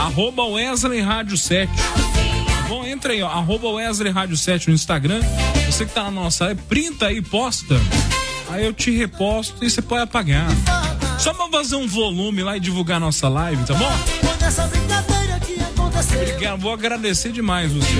@Wesley Rádio 7. Bom, entra aí, ó, @Wesley Rádio 7 no Instagram. Você que tá na nossa live, printa aí, posta. Aí eu te reposto e você pode apagar. Só pra fazer um volume lá e divulgar nossa live, tá bom? Obrigado, vou agradecer demais você.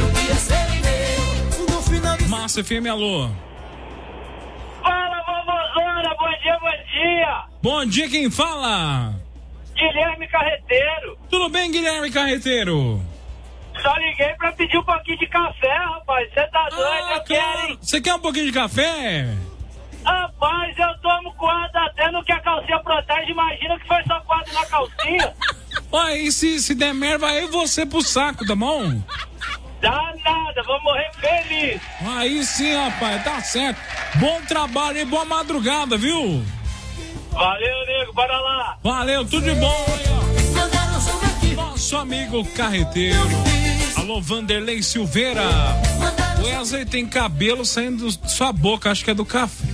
Massa FM, alô. Fala, vovozona, bom dia. Bom dia, quem fala? Guilherme Carreteiro. Tudo bem, Guilherme Carreteiro? Só liguei pra pedir um pouquinho de café, rapaz. Você tá doido, eu quero, hein? Você quer um pouquinho de café? Rapaz, eu tomo coada até no que a calcinha protege. Imagina que foi só coada na calcinha. Olha, e se der merda, aí você pro saco, tá bom? Dá nada, vou morrer feliz. Aí sim, rapaz, tá certo. Bom trabalho e boa madrugada, viu? Valeu, nego, bora lá. Valeu, tudo de bom aí, ó. Nosso amigo Carreteiro. Alô, Vanderlei Silveira. O Wesley tem cabelo saindo da sua boca, acho que é do café.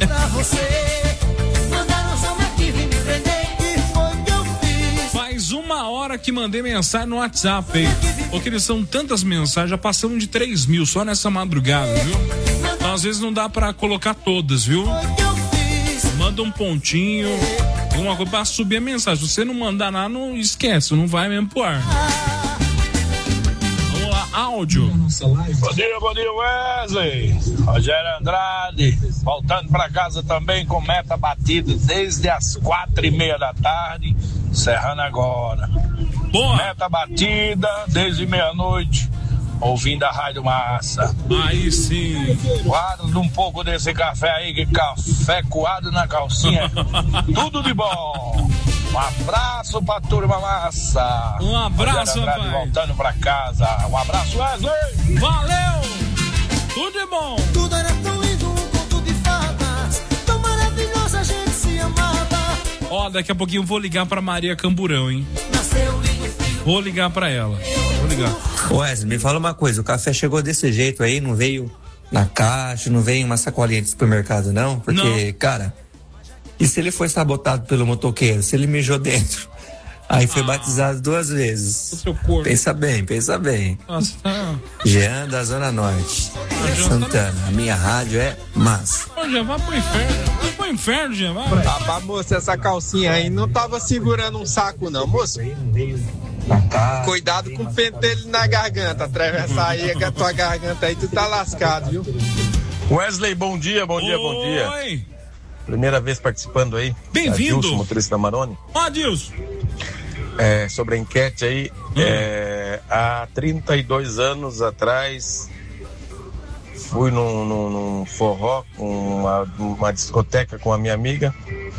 Faz 1 hora que mandei mensagem no WhatsApp aí. Porque eles são tantas mensagens, já passamos de 3.000 só nessa madrugada, viu? Então, às vezes não dá pra colocar todas, viu? Manda um pontinho, alguma coisa pra subir a mensagem. Se você não mandar nada, não esquece, não vai mesmo pro ar. Vamos lá, áudio. Bom dia, Wesley. Rogério Andrade, voltando pra casa também com meta batida desde as 4:30 da tarde, encerrando agora. Boa. Meta batida desde meia-noite, ouvindo a Rádio Massa. Aí sim. Guarda um pouco desse café aí, que café coado na calcinha. Tudo de bom. Um abraço pra turma massa. Um abraço, rapaz. Voltando pra casa. Um abraço, Wesley. Valeu. Tudo de bom. Tudo era tão lindo, um conto de fadas. Tão maravilhoso, a gente se amava. Ó, daqui a pouquinho eu vou ligar pra Maria Camburão, hein? Vou ligar pra ela. Vou ligar. Wesley, me fala uma coisa, o café chegou desse jeito aí, não veio na caixa, não veio em uma sacolinha de supermercado, não? Porque, não. Cara, e se ele foi sabotado pelo motoqueiro? Se ele mijou dentro? Aí foi batizado 2 vezes. Pensa bem. Nossa. Jean da Zona Norte. Santana, a minha rádio é massa. Já vai pro inferno. Vai pro inferno, Jean, vai. Rapaz, moça, essa calcinha aí não tava segurando um saco, não, moço. Cuidado com o pentelho na garganta. Atravessar aí a tua garganta aí, tu tá lascado, viu? Wesley, bom dia. Oi. Primeira vez participando aí. Bem-vindo. Adilson, motorista da Maroni. Ó, Adilson. Sobre a enquete aí, há 32 anos atrás, fui num forró, uma discoteca com a minha amiga,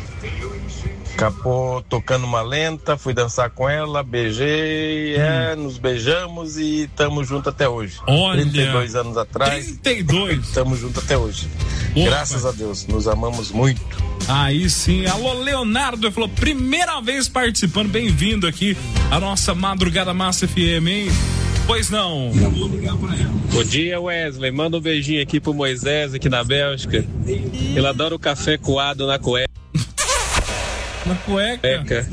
acabou tocando uma lenta, fui dançar com ela, beijei, nos beijamos e estamos juntos até hoje. Olha, 32 anos atrás. 32? Estamos juntos até hoje. Boa, graças a Deus, nos amamos muito. Aí sim, alô Leonardo, ele falou, primeira vez participando, bem-vindo aqui à nossa Madrugada Massa FM, hein? Pois não. Bom dia, Wesley, manda um beijinho aqui pro Moisés, aqui na Bélgica. Ele adora o café coado na cueca. Na cueca?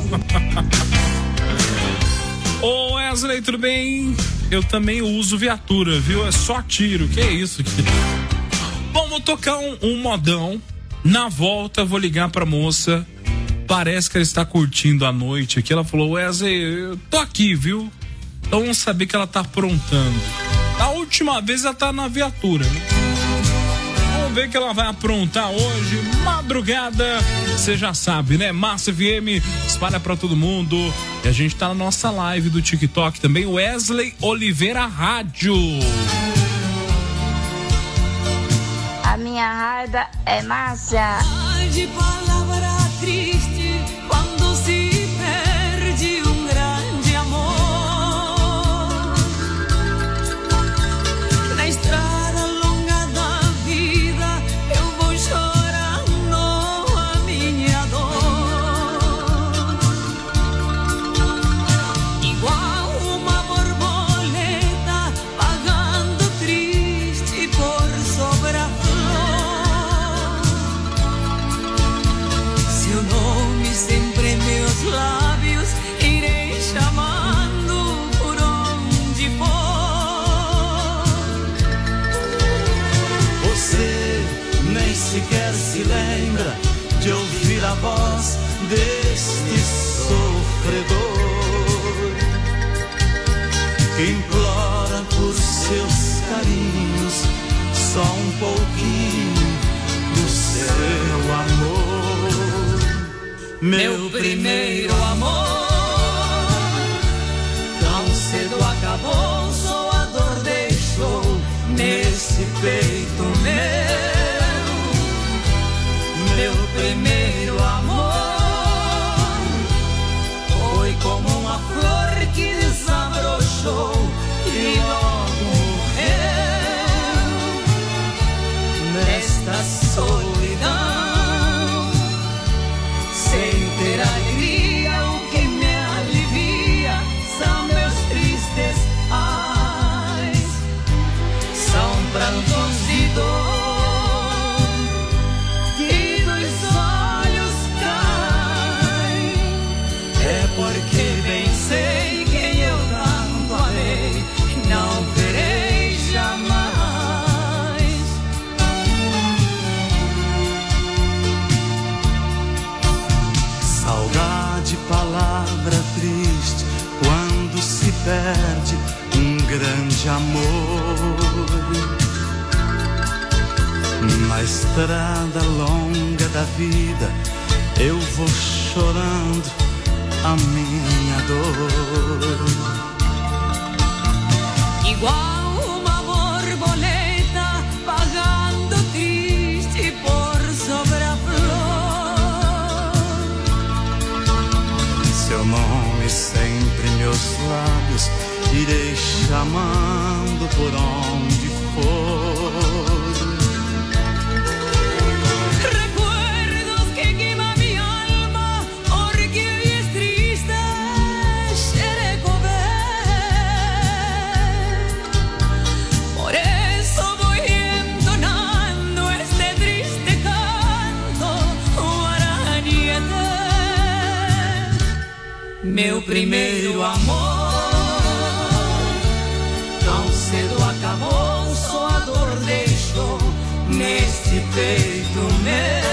Ô Wesley, tudo bem? Eu também uso viatura, viu? É só tiro, que é isso aqui? Bom, vou tocar um modão. Na volta, vou ligar pra moça. Parece que ela está curtindo a noite aqui. Ela falou, Wesley, eu tô aqui, viu? Então vamos saber que ela tá aprontando. Da última vez ela tá na viatura, né? Vamos ver que ela vai aprontar hoje. Madrugada, você já sabe, né? Massa FM, espalha pra todo mundo. E a gente tá na nossa live do TikTok também. Wesley Oliveira Rádio. A minha raiva é massa. De palavra triste quando se perde um grande amor. Na estrada longa da vida eu vou chorando a minha dor. Igual uma borboleta vagando triste por sobre a flor. a voz deste sofredor que implora por seus carinhos só um pouquinho do seu amor. Meu primeiro amor tão cedo acabou, só a dor deixou nesse peito meu. Meu primeiro amor foi como uma flor que desabrochou e logo morreu nesta solidão, sem ter alegria. O que me alivia são meus tristes ais, são prantos de dor que dos olhos caem. É porque bem sei quem eu tanto amei, não verei jamais. Saudade, palavra triste, quando se perde um grande amor. Na estrada longa da vida eu vou chorando a minha dor. Igual uma borboleta vagando triste por sobre a flor. Seu nome sempre em meus lábios irei chamando por onde for. Recuerdos que queimam minha alma, porque hoy es triste Xerecobé. Por eso voy entonando este triste canto guaraníete. Meu primeiro amor tão cedo acabou, só a dor deixou neste peito meu.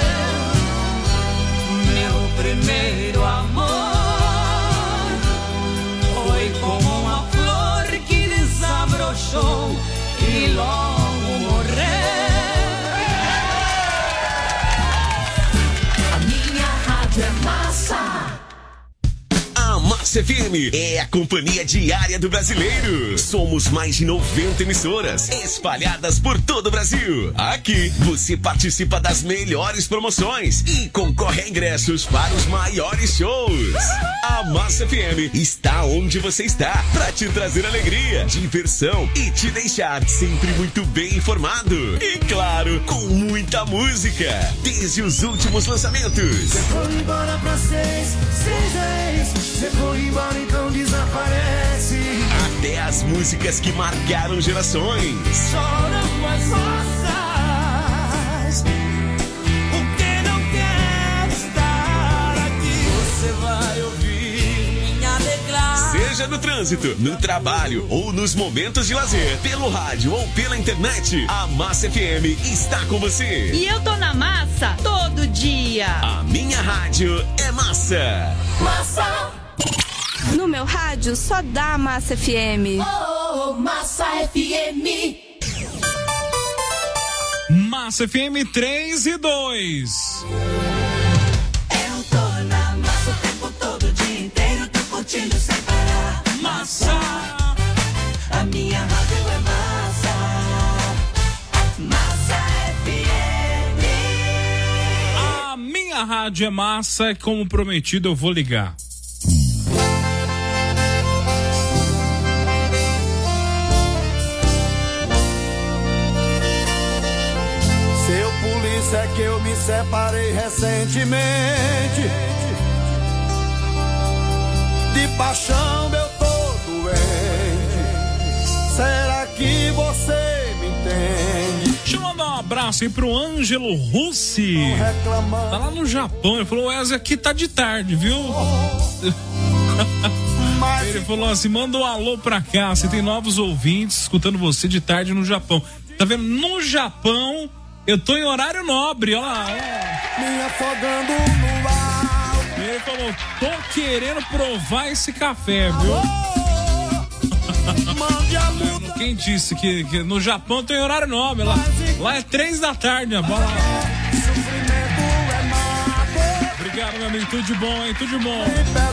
Meu primeiro amor foi como uma flor que desabrochou e logo morreu. A minha rádio é massa. A Massa FM é a companhia diária do brasileiro. Somos mais de 90 emissoras espalhadas por todo o Brasil. Aqui você participa das melhores promoções e concorre a ingressos para os maiores shows. A Massa FM está onde você está para te trazer alegria, diversão e te deixar sempre muito bem informado. E claro, com muita música, desde os últimos lançamentos. Você foi embora pra 6, 6. Você foi embora, então desaparece. Até as músicas que marcaram gerações. Choram as rosas, porque não quer estar aqui. Você vai ouvir minha declaração. Seja no trânsito, no trabalho ou nos momentos de lazer, pelo rádio ou pela internet, a Massa FM está com você. E eu tô na massa todo dia. A minha rádio é Massa. Massa. No meu rádio só dá Massa FM. Oh, Massa FM. Massa FM 3 e 2. Eu tô na massa o tempo todo, o dia inteiro, tô curtindo sem parar. Massa. A minha rádio é Massa. Massa FM. A minha rádio é Massa, como prometido eu vou ligar. É que eu me separei recentemente. De paixão eu tô doente. Será que você me entende? Deixa eu mandar um abraço aí pro Ângelo Russi. Tá lá no Japão. Ele falou: Wesley, aqui tá de tarde, viu? Ele falou assim: manda um alô pra cá. Você tem novos ouvintes escutando você de tarde no Japão. Tá vendo? No Japão Eu tô em horário nobre, ó lá. Me afogando no ar. Ele falou, tô querendo provar esse café, viu? Quem disse que no Japão tem horário nobre? Lá é 3 da tarde, a bola. Obrigado, meu amigo. Tudo de bom, hein? Tudo de bom.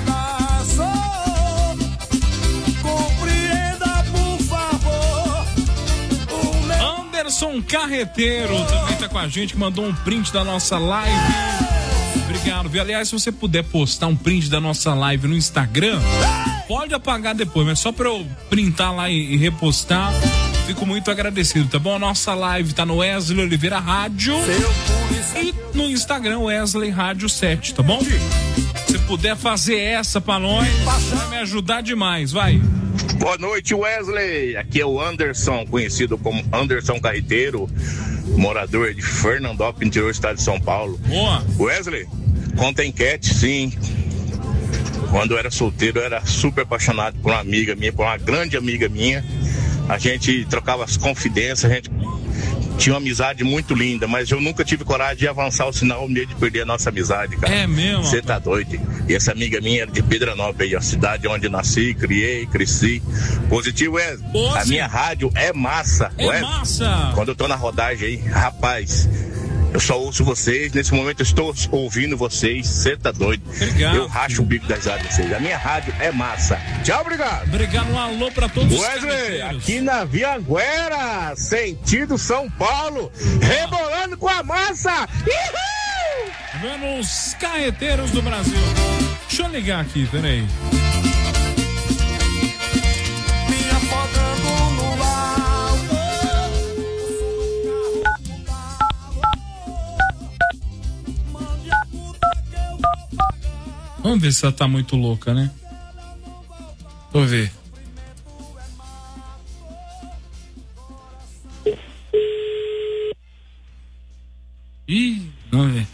Compreenda, por favor. Anderson Carreteiro também tá com a gente, que mandou um print da nossa live. Obrigado, viu? Aliás, se você puder postar um print da nossa live no Instagram, pode apagar depois, mas só pra eu printar lá e repostar, fico muito agradecido, tá bom? A nossa live tá no Wesley Oliveira Rádio e no Instagram Wesley Rádio 7, tá bom? Se puder fazer essa pra nós, vai me ajudar demais, vai. Boa noite, Wesley. Aqui é o Anderson, conhecido como Anderson Carreteiro, morador de Fernandópolis, interior do estado de São Paulo. Boa. Wesley, conta a enquete, sim. Quando eu era solteiro, eu era super apaixonado por uma amiga minha, por uma grande amiga minha. A gente trocava as confidências, a gente tinha uma amizade muito linda, mas eu nunca tive coragem de avançar o sinal, o medo de perder a nossa amizade, cara. É mesmo? Você tá doido. E essa amiga minha era de Pedranópolis, a cidade onde nasci, criei, cresci. Positivo, Wesley. A minha rádio é massa. É Wesley. massa. Quando eu tô na rodagem aí, rapaz, eu só ouço vocês, nesse momento eu estou ouvindo vocês, você tá doido. Obrigado. Eu racho o bico das áreas de vocês. A minha rádio é massa. Tchau, obrigado. Obrigado, um alô pra todos os Wesley, aqui na Vianguera, sentido São Paulo, rebolando com a massa. Uhul! Vendo os carreteiros do Brasil. Deixa eu ligar aqui, peraí. Me afogando no ar. Vamos ver se ela tá muito louca, né? Vou ver. Ih, vamos ver.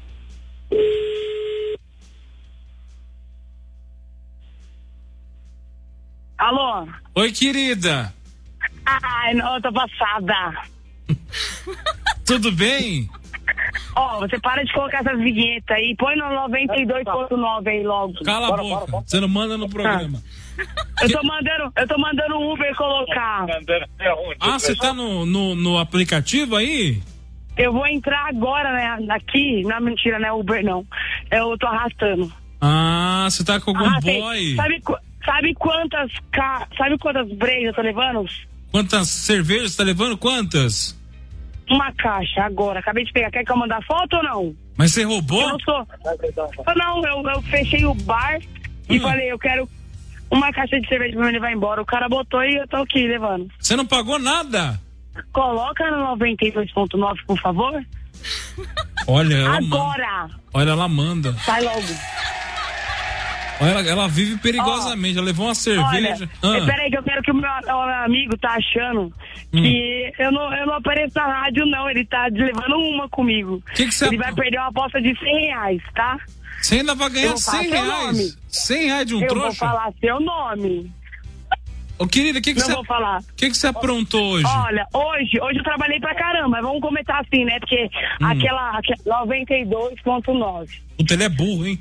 Alô? Oi, querida. Ai, não, eu tô passada. Tudo bem? Ó, você para de colocar essas vinhetas aí, põe no 92.9 aí logo. Cala a boca, você não manda no programa. Eu tô mandando o Uber colocar. Ah, você tá no aplicativo aí? Eu vou entrar agora, né, aqui, não, mentira, não é Uber não, eu tô arrastando. Ah, você tá com algum Arrastei. boy? Sabe quantas brejas eu tô levando? Quantas cervejas você tá levando? Quantas? Uma caixa agora, acabei de pegar. Quer que eu mandar foto ou não? Mas você roubou? Eu não sou. Não, eu fechei o bar e falei, eu quero uma caixa de cerveja pra me levar embora. O cara botou e eu tô aqui levando. Você não pagou nada? Coloca no 92.9, por favor. Olha, ela agora. Manda. Olha, ela manda. Sai logo. Olha, ela vive perigosamente, ela levou uma cerveja. Olha, peraí que eu quero que o meu amigo tá achando que eu não apareço na rádio não, ele tá levando uma comigo. Ele vai perder uma aposta de R$100, tá? Você ainda vai ganhar R$100? R$100 de um trouxa? Eu vou falar seu nome. Ô, querida, o que você... vou falar. O que você aprontou hoje? Olha, hoje eu trabalhei pra caramba, vamos comentar assim, né? Porque aquela 92.9. O tele é burro, hein?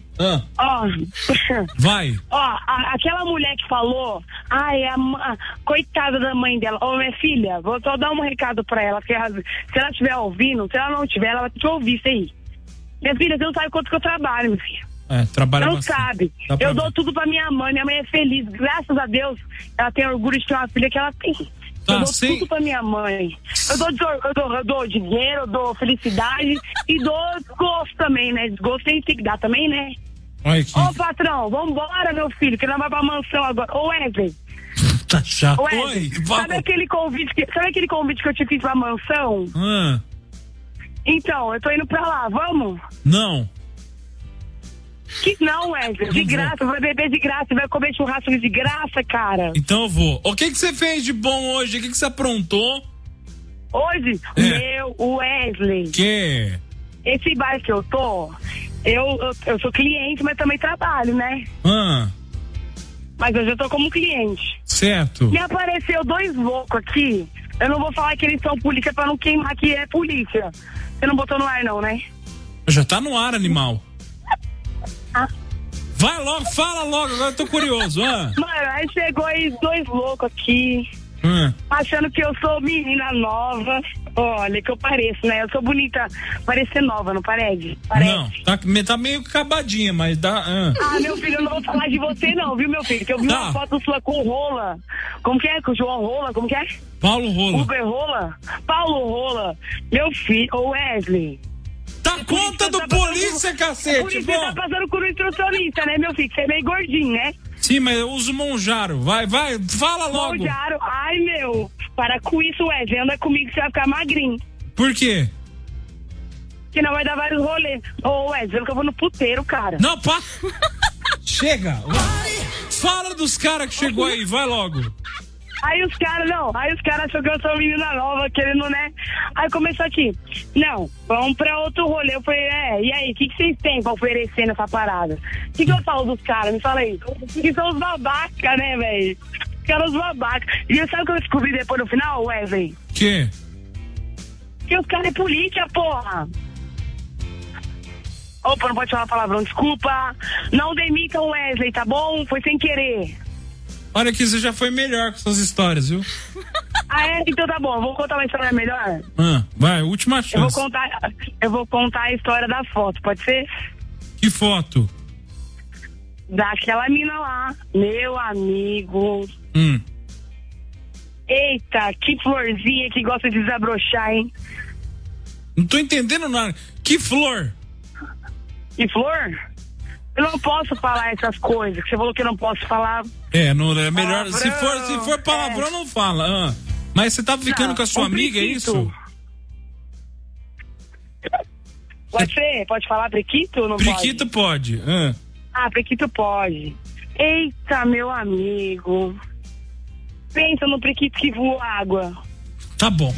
Vai. Ó, aquela mulher que falou, coitada da mãe dela. Ô, minha filha, vou só dar um recado pra ela, que se ela estiver ouvindo, se ela não estiver, ela vai ter que ouvir isso aí. Minha filha, você não sabe quanto que eu trabalho, minha filha. Trabalha não bastante. Sabe. Eu dou tudo pra minha mãe é feliz. Graças a Deus, ela tem orgulho de ter uma filha que ela tem. Eu dou tudo pra minha mãe. Eu dou dinheiro, eu dou felicidade e dou gosto também, né? Desgosto tem que dar também, né? Ô, patrão, vambora, meu filho, que nós vamos pra mansão agora. Ô, Wesley. Tá chato. Wesley, sabe aquele convite que eu te fiz pra mansão? Então, eu tô indo pra lá, vamos? Não. Que não, Wesley, de graça, vai beber de graça, vai comer churrasco de graça, cara. Então eu vou. O que você fez de bom hoje? O que você aprontou? Hoje? O Wesley. Que? Esse bar que eu tô, eu sou cliente, mas também trabalho, né? Mas hoje eu tô como cliente. Certo. Me apareceu 2 loucos aqui, Eu não vou falar que eles são polícia pra não queimar que é polícia. Você não botou no ar não, né? Já tá no ar, animal. Vai logo, fala logo, agora eu tô curioso. Mano, aí chegou aí 2 loucos aqui, achando que eu sou menina nova. Olha, que eu pareço, né? Eu sou bonita, parecer nova, não parece? Não, tá meio acabadinha, mas dá... meu filho, eu não vou falar de você não, viu, meu filho? Que eu vi uma foto sua com o Rola. Como que é? Com o João Rola, como que é? Paulo Rola. Uber Rola? Paulo Rola. Meu filho, ô Wesley. Dá conta do polícia, cacete! Por isso você tá passando com o instrucionista, né, meu filho? Você é meio gordinho, né? Sim, mas eu uso Monjaro. Vai, fala logo. Monjaro? Ai, meu. Para com isso, Wesley. Anda comigo que você vai ficar magrinho. Por quê? Que não vai dar vários rolês. Ô, Wesley, que eu vou no puteiro, cara. Não, pá! Chega! Fala dos caras que chegou aí, vai logo. Aí os caras acham que eu sou menina nova, querendo, né? Aí começou aqui. Não, vamos pra outro rolê. Eu falei, e aí, o que vocês têm pra oferecer nessa parada? O que eu falo dos caras? Me fala aí. Que são os babacas, né, velho? Os caras os babacas. E sabe o que eu descobri depois no final, Wesley? Que? Que os caras é polícia, porra. Opa, não pode falar palavrão, desculpa. Não demita o Wesley, tá bom? Foi sem querer. Olha que você já foi melhor com suas histórias, viu? Então tá bom, eu vou contar uma história melhor. Vai, última chance. Eu vou contar a história da foto, pode ser? Que foto? Daquela mina lá, meu amigo. Eita, que florzinha que gosta de desabrochar, hein? Não tô entendendo nada. Que flor? Que flor? Eu não posso falar essas coisas, que você falou que eu não posso falar. Não é melhor. Palavrão, se for palavrão, não fala. Mas você tá ficando com a sua amiga, prequito. É isso? Pode ser? Pode falar prequito ou não prequito pode? Prequito pode. Eita, meu amigo. Pensa no prequito que voa água. Tá bom.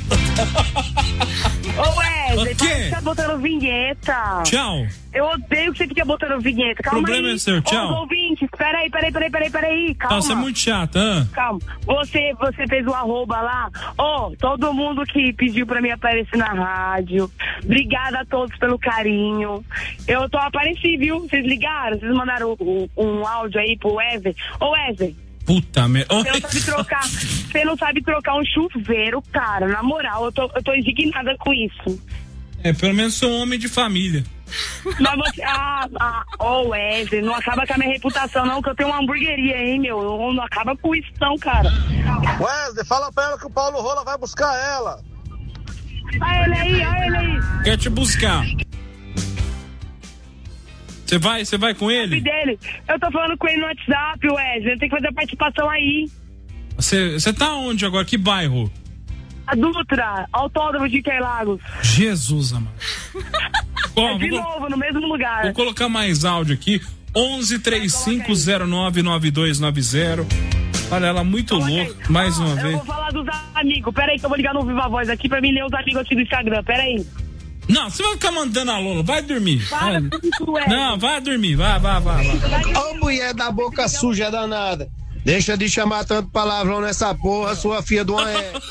Ô Wesley, tá botando vinheta. Tchau. Eu odeio que você fica botando vinheta. Calma aí. O problema é seu, tchau. Ô, ouvintes, peraí. Calma. Você é muito chata, Calma. Você fez o arroba lá. Todo mundo que pediu pra mim aparecer na rádio. Obrigada a todos pelo carinho. Eu apareci, viu? Vocês ligaram? Vocês mandaram um áudio aí pro Wesley. Ô, Wesley. Puta merda. Você não sabe trocar um chuveiro, cara. Na moral, eu tô indignada com isso. Pelo menos sou um homem de família. Mas você. Wesley, não acaba com a minha reputação, não, que eu tenho uma hamburgueria, hein, meu? Não acaba com isso, não, cara. Wesley, fala pra ela que o Paulo Rola vai buscar ela. Olha ele aí. Quer te buscar. Você vai com ele? Dele. Eu tô falando com ele no WhatsApp, Wesley. Tem que fazer a participação aí. Você tá onde agora? Que bairro? A Dutra, Autódromo de Interlagos. Jesus, amado. De novo, no mesmo lugar. Vou colocar mais áudio aqui. 1135099290. Olha, ela muito louca, mais uma vez. Eu vou falar dos amigos. Pera aí que eu vou ligar no Viva Voz aqui pra mim ler os amigos aqui do Instagram. Pera aí. Não, você vai ficar mandando a Lola, vai dormir. Não, vai dormir, vai. Ô, mulher da boca suja danada. Deixa de chamar tanto palavrão nessa porra, sua filha de uma égua.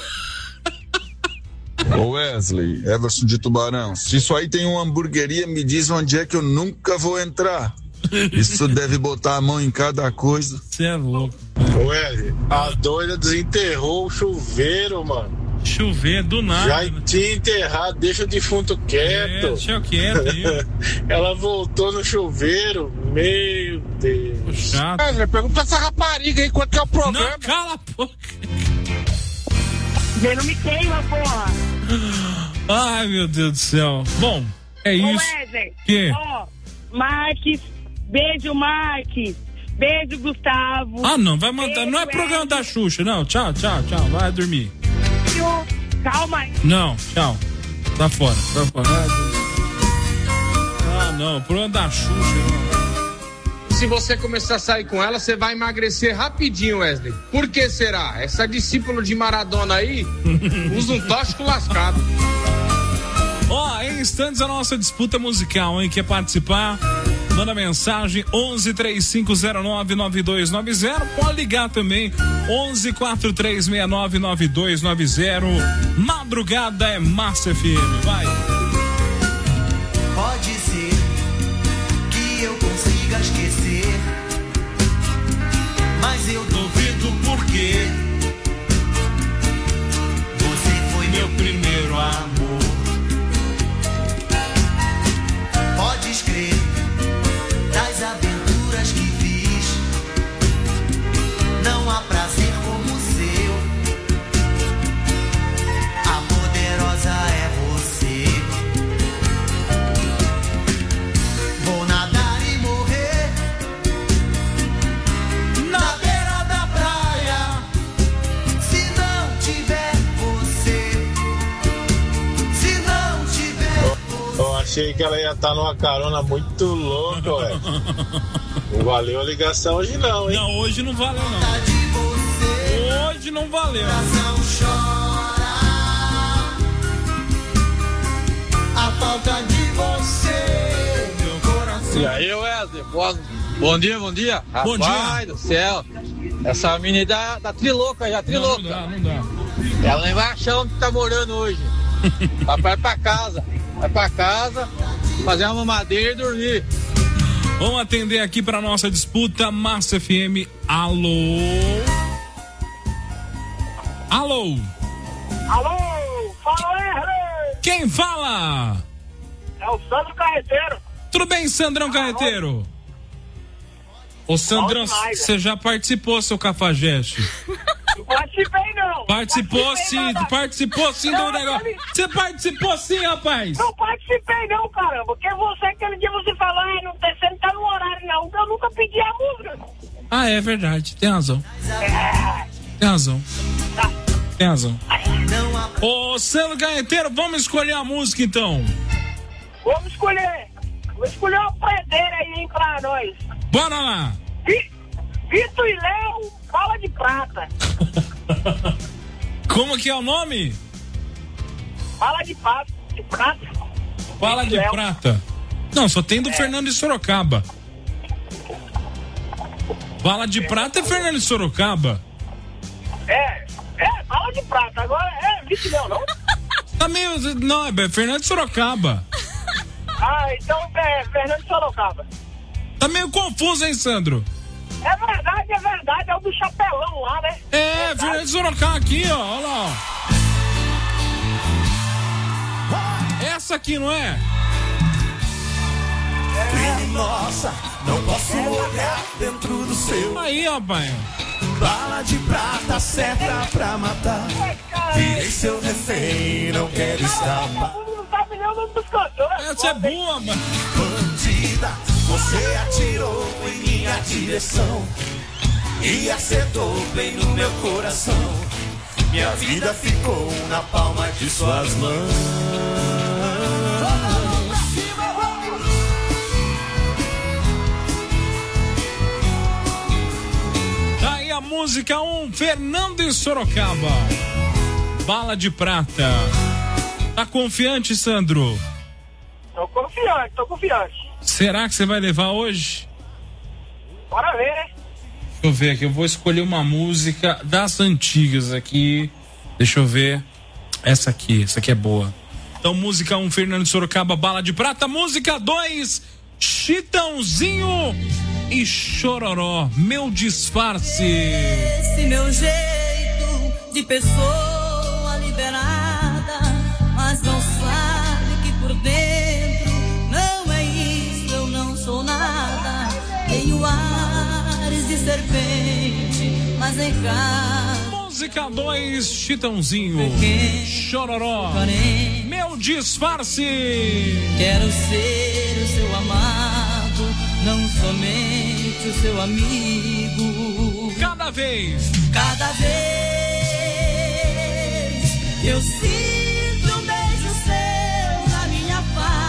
Ô Wesley, Everson de Tubarão, se isso aí tem uma hamburgueria, me diz onde é que eu nunca vou entrar. Isso deve botar a mão em cada coisa. Você é louco. Ô Wesley, a doida desenterrou o chuveiro, mano. Chover do nada. Já tinha enterrado, deixa o defunto quieto. Deixa eu quieto. Ela voltou no chuveiro, meu Deus. Chato. Pergunta pra essa rapariga aí quanto que é o programa. Não, cala a boca. Ele não me queima, porra. Ai, meu Deus do céu. Bom, é isso. Wesley, que? Marques, beijo, Marques. Beijo, Gustavo. Não, vai mandar. Beijo, não é programa da Xuxa, não. Tchau. Vai dormir. Calma aí. Não, tchau. Tá fora. Não, programa da Xuxa. Não. Se você começar a sair com ela, você vai emagrecer rapidinho, Wesley. Por que será? Essa discípula de Maradona aí usa um tóxico lascado. Em instantes a nossa disputa musical, hein? Quer participar? Manda mensagem 1135099290. Pode ligar também 1143699290. Madrugada é Massa FM. Vai. Pode ser que eu consiga esquecer, mas eu duvido porque você foi meu primeiro amor. Podes crer das aventuras que fiz, não há prazer como o seu. A poderosa é você. Vou nadar e morrer na beira da praia, se não tiver você. Se não tiver você. Eu achei que ela ia estar numa carona muito louca, ué. Não valeu a ligação hoje não, hein? Não, hoje não valeu não. Hoje não valeu. A falta de você, meu coração. E aí, Wesley? Bom dia. Bom dia. Rapaz do céu. Essa menina tá trilouca já, trilouca. Não dá. Ela nem vai achar onde tá morando hoje. Vai pra casa. Fazer uma mamadeira e dormir. Vamos atender aqui para nossa disputa Massa FM. Alô? Fala aí, quem fala? É o Sandro Carreteiro. Tudo bem, Sandrão Carreteiro? Ô Sandrão, você já participou, seu cafajeste? Não participei, não. Participou sim do negócio. Você participou sim, rapaz. Não participei, não, caramba. Porque você, aquele dia você falou, você não tá no horário, não. Eu nunca pedi a música. Ah, é verdade. Tem razão. Tem razão. Ô, Sandro Carreteiro, vamos escolher a música, então. Vamos escolher. Vou escolher uma predeira aí, hein, pra nós. Bora lá. Vitor e Léo, Bala de Prata. Como que é o nome? Bala de Prata. Bala de Prata. Não, só tem do Fernando de Sorocaba. Bala de Prata é Fernando de Sorocaba. Bala de Prata. Agora Vitor e Léo, não? Não, é Fernando de Sorocaba. Ah, então é Fernando de Sorocaba. Tá meio confuso, hein, Sandro? É verdade, é o do chapelão lá, né? Fernando de Sorocaba aqui, ó, olha lá, ó. Essa aqui, não é? Criminosa, não posso olhar dentro do seu. Aí, rapaz. Bala de prata, certa pra matar. Virei seu refém, não quero escapar. Não sabe nem o nome dos cantores. Essa é boa, mano. Bandida, você atirou em minha direção e acertou bem no meu coração. Minha vida ficou na palma de suas mãos. Daí a música 1, Fernando de Sorocaba. Bala de Prata. Tá confiante, Sandro? Tô confiante. Será que você vai levar hoje? Bora ver, né? Deixa eu ver aqui, eu vou escolher uma música das antigas aqui. Deixa eu ver. Essa aqui é boa. Então, música 1, Fernando de Sorocaba, Bala de Prata. Música 2, Chitãozinho e Chororó, Meu Disfarce. Esse meu jeito de pessoa liberada, mas não sabe que por dentro não é isso, eu não sou nada. Tenho ares de serpente, mas em casa. Música 2, Chitãozinho, Chororó, Meu Disfarce. Quero ser o seu amado, não somente o seu amigo. Cada vez eu sinto um beijo seu na minha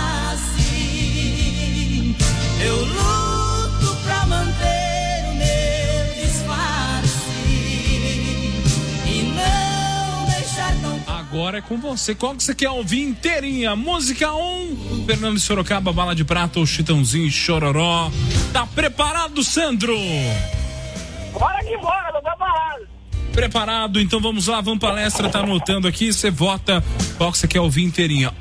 face. Eu luto pra manter o meu disfarce e não deixar tão. agora é com você. Qual que você quer ouvir inteirinha? Música 1, Fernando de Sorocaba, Bala de Prata ou Chitãozinho e Chororó. Tá preparado, Sandro? Bora que bora, tô preparado. Preparado, então vamos lá, Vamos Palestra tá anotando aqui, você vota qual que você quer ouvir inteirinha.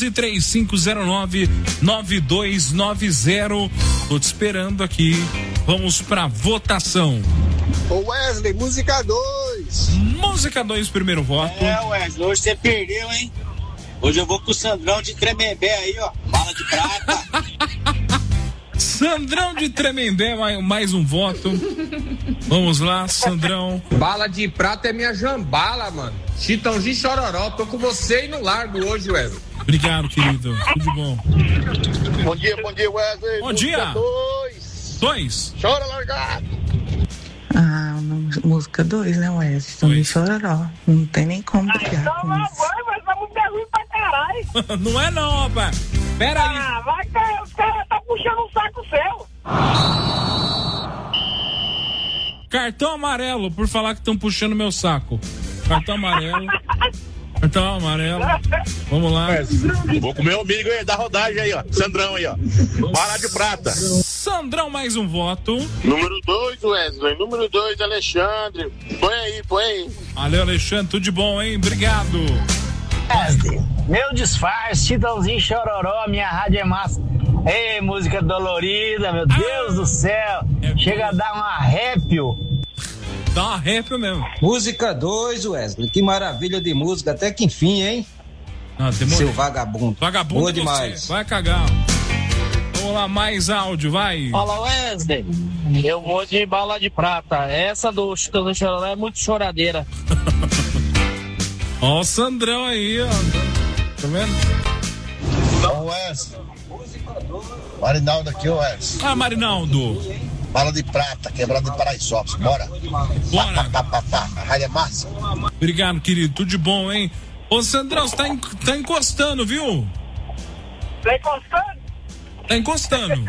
11-3509-9290. Tô te esperando aqui. Vamos pra votação. Ô Wesley, música 2. Música 2, primeiro voto. Wesley, hoje você perdeu, hein? Hoje eu vou com o Sandrão de Tremembé aí, ó. Bala de prata. Sandrão de Tremembé, mais um voto. Vamos lá, Sandrão. Bala de prata é minha jambala, mano. Chitãozinho e Chororó, tô com você e no largo hoje, Wesley. Obrigado, querido. Tudo bom. Bom dia, Wesley. Bom dia. 2. Chora largado. Música 2, né, Wesley? Chitãozinho e Chororó. Não tem nem como brigar com isso. Mas a música é ruim pra caralho. Não é não, rapaz. Pera aí. Vai cair, os caras tá puxando um saco seu. Cartão amarelo, por falar que estão puxando meu saco. Cartão amarelo. Cartão amarelo. Vamos lá. Vou com meu amigo aí, da rodagem aí, ó. Sandrão aí, ó. Bala de prata. Sandrão, mais um voto. Número 2, Wesley. Número 2, Alexandre. Põe aí. Valeu, Alexandre. Tudo de bom, hein? Obrigado. Wesley, meu disfarce, Chitãozinho e Chororó, minha rádio é massa. Ei, música dolorida, meu Deus do céu. Chega a dar um arrépio. Dá um arrépio mesmo. Música 2, Wesley. Que maravilha de música, até que enfim, hein? Seu vagabundo. Vagabundo. Boa demais. Vai cagar. Vamos lá, mais áudio, vai. Fala, Wesley. Eu vou de Bala de Prata. Essa do Chitãozinho e Chororó é muito choradeira. Ó o Sandrão aí, ó. Tá vendo? Ô Wesley. Marinaldo aqui, ô Wesley. Ah, Marinaldo. Bala de prata, quebrado de Paraisópolis. Bora. A rádio é massa. Obrigado, querido. Tudo de bom, hein? Ô, Sandrão, você tá encostando, viu? Tá encostando? Tá encostando.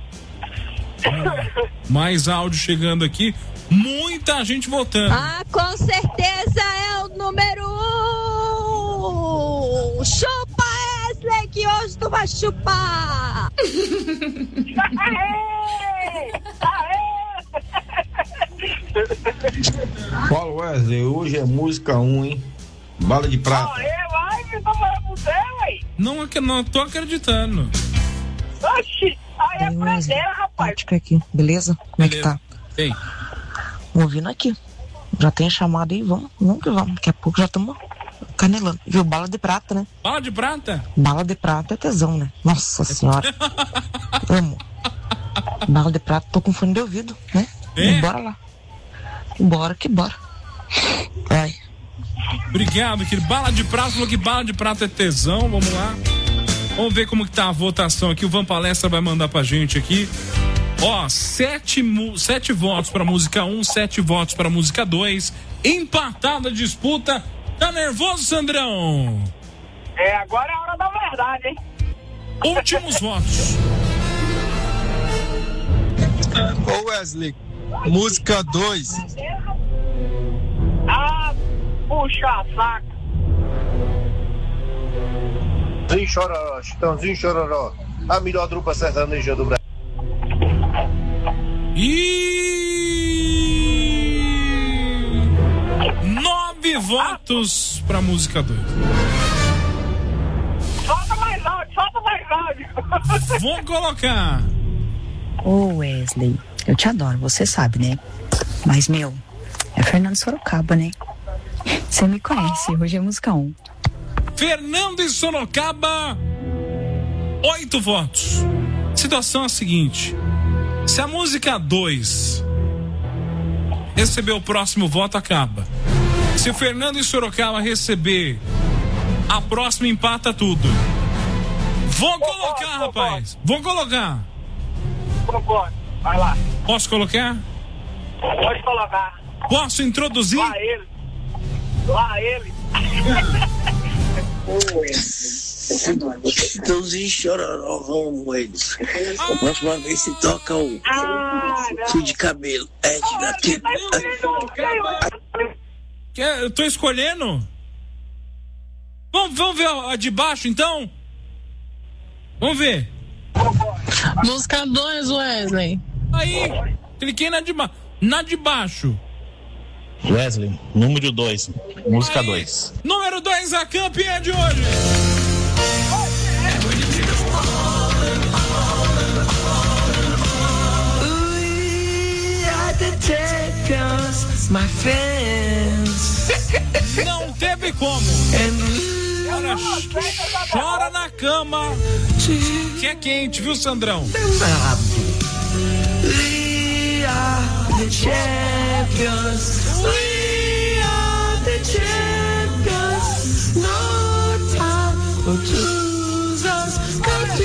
Mais áudio chegando aqui. Muita gente votando. Ah, com certeza é o número 1. Chupa, Wesley, que hoje tu vai chupar. Fala, Wesley, hoje é música 1, hein? Bala de prata. Vai, que tô falando com você, ué. Não tô acreditando. Oxi, aí é prazer, rapaz. Aqui, beleza? Como é que tá? Ei. Ouvindo aqui. Já tem a chamada aí, vamos que vamos. Daqui a pouco já estamos canelando. Viu? Bala de prata, né? Bala de prata? Bala de prata é tesão, né? Nossa senhora. Amo. Bala de prata, tô com fone de ouvido, né? Bora lá. Bora que bora. Vai. Obrigado, querido. Bala de prata, falou que bala de prata é tesão. Vamos lá. Vamos ver como que tá a votação aqui. O Van Palestra vai mandar pra gente aqui. Ó, 7 votos pra música 1, 7 votos pra música 2. Empatada a disputa. Tá nervoso, Sandrão? Agora é a hora da verdade, hein? Últimos votos. Ô Wesley, música 2. Ah, puxa saco. Chitãozinho e Chororó. A melhor dupla sertaneja do Brasil. 9 votos pra música 2. Solta mais áudio. Vou colocar. Ô Wesley, eu te adoro, você sabe, né? Mas, é Fernando Sorocaba, né? Você me conhece, hoje é música 1. Fernando e Sorocaba, 8 votos. Situação é a seguinte: se a música 2 receber o próximo voto, acaba. Se o Fernando e Sorocaba receber a próxima, empata tudo. Vou colocar, rapaz. Vou colocar. Concordo. Vai lá. Posso colocar? Pode colocar. Posso introduzir? Lá ele. Chitãozinho e Chororó, vamos eles. A próxima vez se toca o fio de cabelo. Eu tô escolhendo? Vamos ver a de baixo, então? Vamos ver. Música 2, Wesley. Aí, cliquei na de baixo. Na de baixo. Wesley, número 2, música 2. Número 2, a campeã de hoje. My friends. Não teve como. Olha, chora na cama. Que é quente, viu, Sandrão? We are the champions. We are the champions. No time for losers.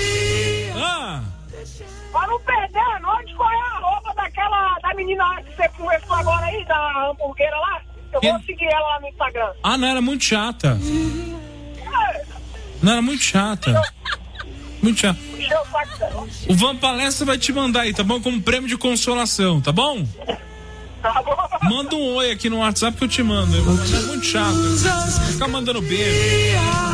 Pra não perder, onde foi a roupa da menina que você conversou agora aí, da hamburguera lá? Eu vou seguir ela lá no Instagram. Ah, não, era muito chata. Não, era muito chata. Muito chata. O Van Palestra vai te mandar aí, tá bom? Como prêmio de consolação, tá bom? Tá bom. Manda um oi aqui no WhatsApp que eu te mando. É muito chato. Ficar mandando beijo.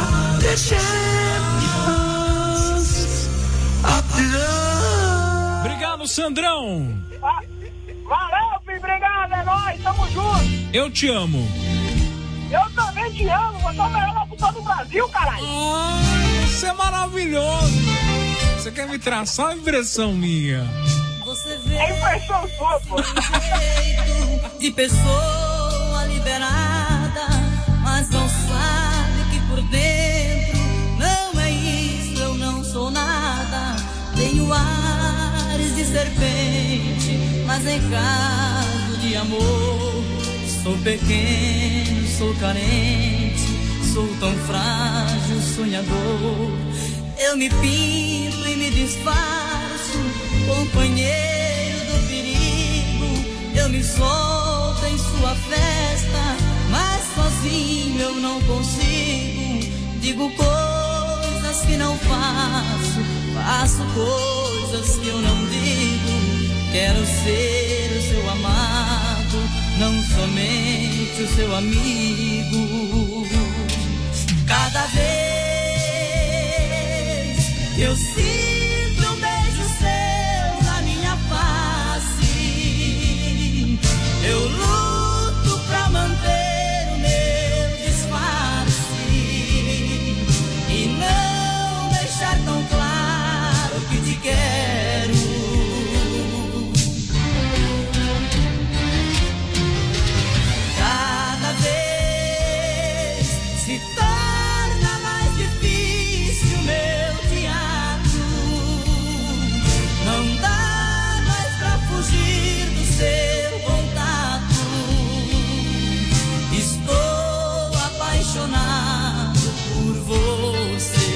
Obrigado, Sandrão. Valeu, filho, obrigado, é nóis, tamo junto. Eu te amo. Eu também te amo, você é o melhor locutor do Brasil, caralho. Você é maravilhoso. Você quer me traçar uma impressão minha? Você vê é impressão sua, pô. De pessoa liberada, mas não sabe que por dentro não é isso, eu não sou nada. Tenho ares de serpente, mas em caso de amor sou pequeno, sou carente, sou tão frágil, sonhador. Eu me pinto e me disfarço, companheiro do perigo. Eu me solto em sua festa, mas sozinho eu não consigo. Digo coisas que não faço, faço coisas que eu não digo. Quero ser o seu amado, não somente o seu amigo. Cada vez que eu sinto um beijo seu na minha face, eu luto pra manter o meu disfarce e não deixar tão claro que te quero. Cada vez se torna mais difícil meu teatro. Não dá mais pra fugir do seu contato. Estou apaixonado por você.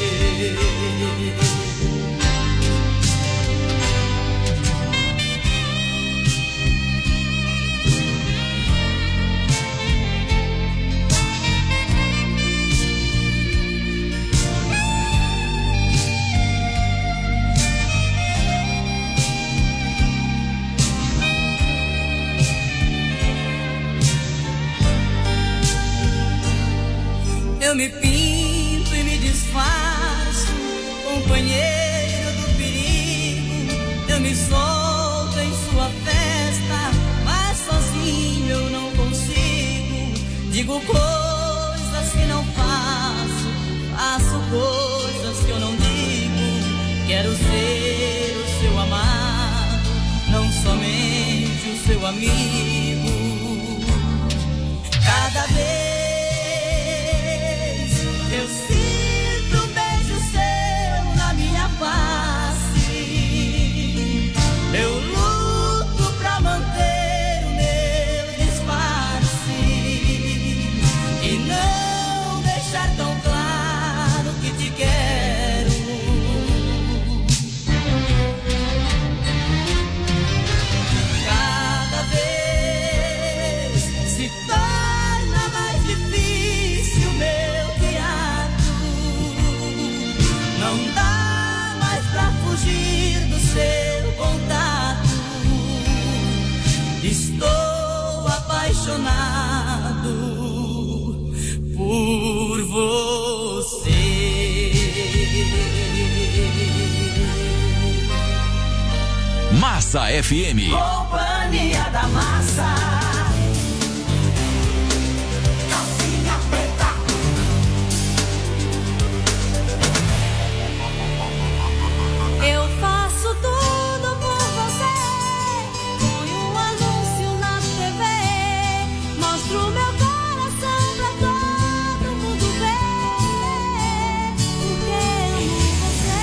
Eu me pinto e me disfarço, companheiro do perigo. Eu me solto em sua festa, mas sozinho eu não consigo. Digo coisas que não faço, faço coisas que eu não digo. Quero ser o seu amado, não somente o seu amigo. Cada vez eu sinto um beijo seu na minha face, eu luto pra manter o meu disfarce e não deixar tão claro que te quero. Cada vez Massa FM. Companhia da Massa. Calcinha preta. Eu faço tudo por você. Ponho um anúncio na TV. Mostro meu coração pra todo mundo ver. Porque amo você.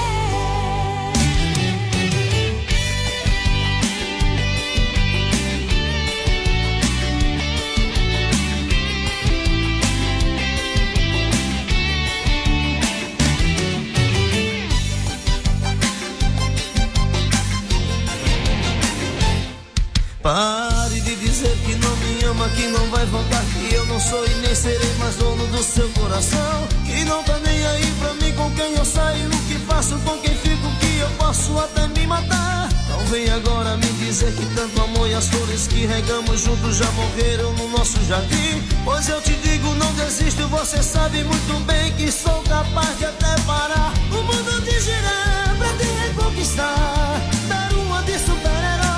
Pare de dizer que não me ama, que não vai voltar, que eu não sou e nem serei mais dono do seu coração. Que não tá nem aí pra mim com quem eu saio, o que faço, com quem fico, que eu posso até me matar. Não vem agora me dizer que tanto amor e as flores que regamos juntos já morreram no nosso jardim. Pois eu te digo, não desisto, você sabe muito bem que sou capaz de até parar o mundo de girar pra te reconquistar, dar uma de super-herói.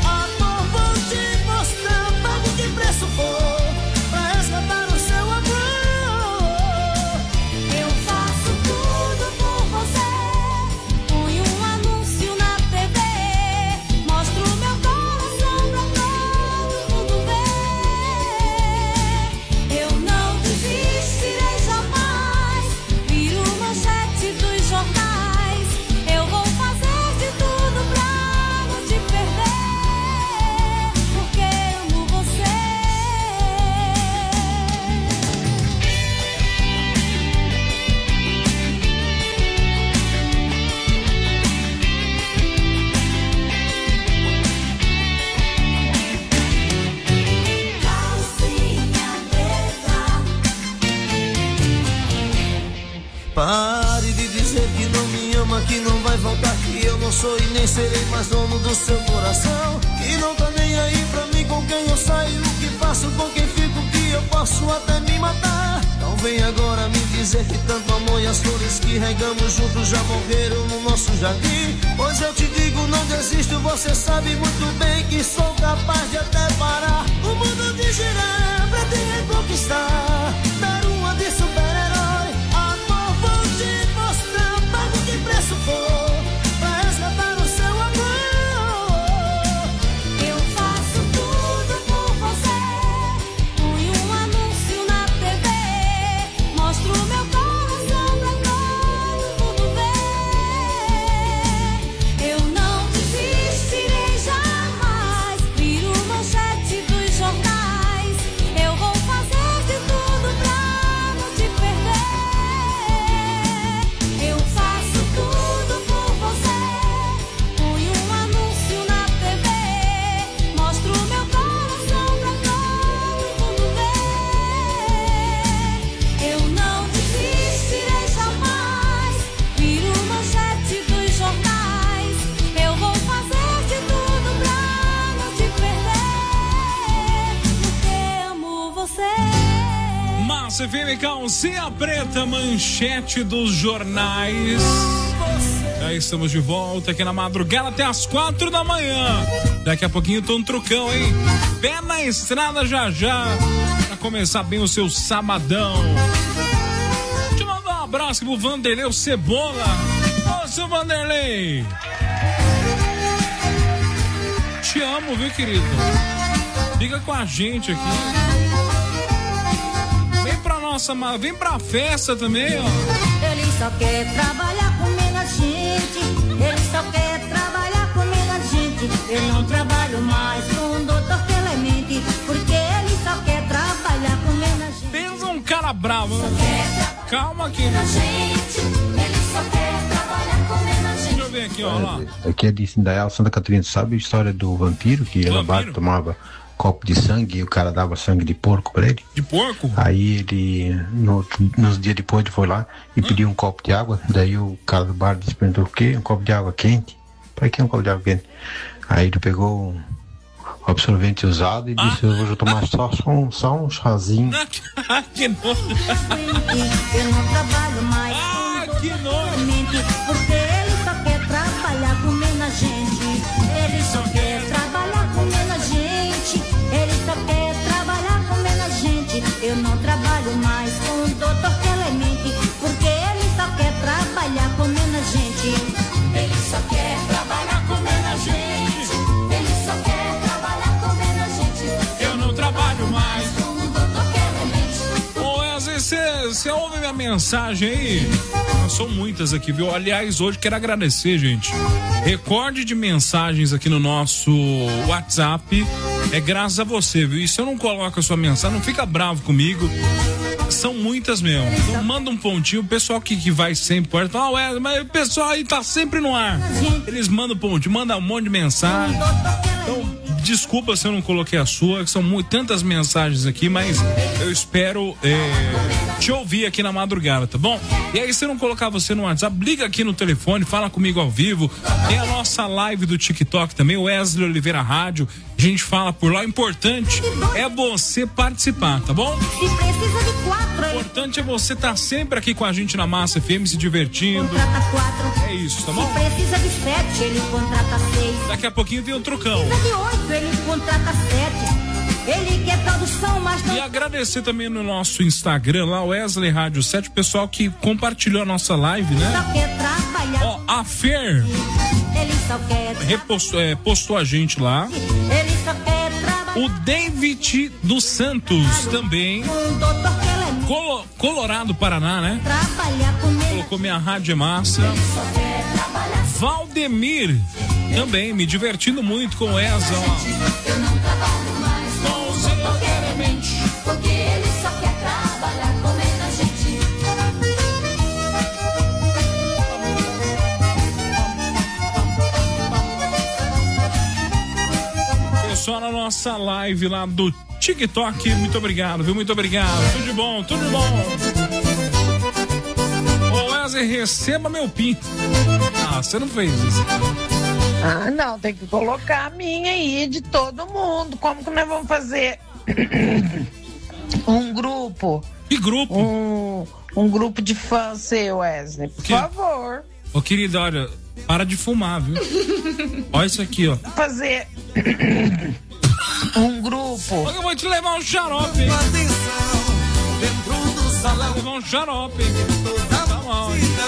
Que preço for pra resgatar o seu amor. Eu faço tudo por você. Ponho um anúncio na TV. Mostro meu coração pra todo mundo ver. Eu não desistirei jamais. Viro manchete dos jornais. Eu vou fazer de tudo pra não te perder. Porque amo você. Pare de dizer que não me ama, que não vai voltar, que eu não sou e nem serei mais dono do seu coração. Que não tá nem aí pra mim com quem eu saio, o que faço, com quem fico, que eu posso até me matar. Não vem agora me dizer que tanto amor e as flores que regamos juntos já morreram no nosso jardim. Pois eu te digo, não desisto, você sabe muito bem que sou capaz de até parar o mundo de girar pra te reconquistar, dar uma de super-herói. Amor, vou te mostrar, pago que preço for pra resgatar o seu amor. Eu faço tudo por você. Ponho um anúncio na TV. Mostro meu coração pra todo mundo ver. Eu não desistirei jamais. Viro manchete dos jornais. Eu vou fazer de tudo pra não te perder. Eu faço tudo por você. Ponho um anúncio na TV. Mostro meu coração pra todo mundo ver. Eu não desistirei jamais. Viro manchete dos jornais. Eu vou fazer de tudo pra não te perder. Porque amo você. Massa FM, calcinha preta, manchete dos jornais. Já estamos de volta aqui na madrugada até as 4 da manhã. Daqui a pouquinho tô um trucão, hein? Pé na estrada já já, pra começar bem o seu sabadão. Deixa eu mandar um abraço pro Vanderlei, o Cebola. Ô, seu Vanderlei, te amo, viu, querido? Liga com a gente aqui. Vem pra nossa, vem pra festa também, ó. Ele só quer trabalhar comendo a gente. Ele só quer trabalhar comendo a gente. Eu não trabalho mais com o doutor Clemente, porque ele só quer trabalhar comendo a gente. Pensa um cara bravo. Calma aqui. Ele só quer trabalhar comendo a gente. Deixa eu ver aqui, ó lá. Aqui é de Indaial, Santa Catarina. Sabe a história do vampiro que ela tomava copo de sangue e o cara dava sangue de porco pra ele? De porco? Aí ele, nos dias depois, ele foi lá e pediu um copo de água. Daí o cara do bar disse, perguntou o quê? Um copo de água quente? Pra que um copo de água quente? Aí ele pegou um absorvente usado e disse, eu vou tomar só um chazinho. Que nojo. Eu não trabalho mais que nojo. porque ele só quer trabalhar comendo a gente. Ele Eu não trabalho mais com o doutor Clemente, porque ele só quer trabalhar comendo a gente. Ele só quer trabalhar comendo a gente. Ele só quer trabalhar comendo a gente. Eu não trabalho mais com o doutor Clemente. Ô Wesley, você ouve minha mensagem aí? São muitas aqui, viu? Aliás, hoje quero agradecer, gente. Recorde de mensagens aqui no nosso WhatsApp é graças a você, viu? E se eu não coloco a sua mensagem, não fica bravo comigo. São muitas mesmo. Então manda um pontinho. O pessoal que vai sempre pode falar, mas o pessoal aí tá sempre no ar. Eles mandam pontinho, mandam um monte de mensagem. Então, desculpa se eu não coloquei a sua, que são tantas mensagens aqui, mas eu espero te ouvir aqui na madrugada, tá bom? E aí, se eu não colocar você no WhatsApp, liga aqui no telefone, fala comigo ao vivo. Tem a nossa live do TikTok também, o Wesley Oliveira Rádio. A gente fala por lá. O importante é você participar, tá bom? Se precisa de 4, o importante é você estar sempre aqui com a gente na Massa FM, se divertindo. Contrata 4. É isso, tá bom? Se precisa de 7, ele contrata 6. Daqui a pouquinho tem um trucão. Se precisa de 8, ele contrata 7. Ele quer produção, mas não... E agradecer também no nosso Instagram lá, Wesley Rádio 7, o pessoal que compartilhou a nossa live, né? Só quer trabalhar. Ó, a Fer ele só quer postou a gente lá. Ele só quer trabalhar. O David dos Santos também. Colorado, Paraná, né? Trabalhar comigo. Colocou minha rádio é massa. Valdemir também, me divertindo muito com essa, ó. Eu não trabalho mais com o doutor Clemente, porque ele só quer trabalhar comendo a gente. Pessoal, na nossa live lá do TikTok, muito obrigado, viu? Muito obrigado. Tudo de bom, tudo de bom. Ô Wesley, receba meu pin. Ah, você não fez isso. Ah, não, tem que colocar a minha aí, de todo mundo. Como que nós vamos fazer um grupo? Que grupo? Um grupo de fãs seu, Wesley, por favor. Ô, querida, olha, para de fumar, viu? Olha isso aqui, ó. Fazer um grupo. Eu vou te levar um xarope, hein? Vou levar um xarope, hein? Tá bom.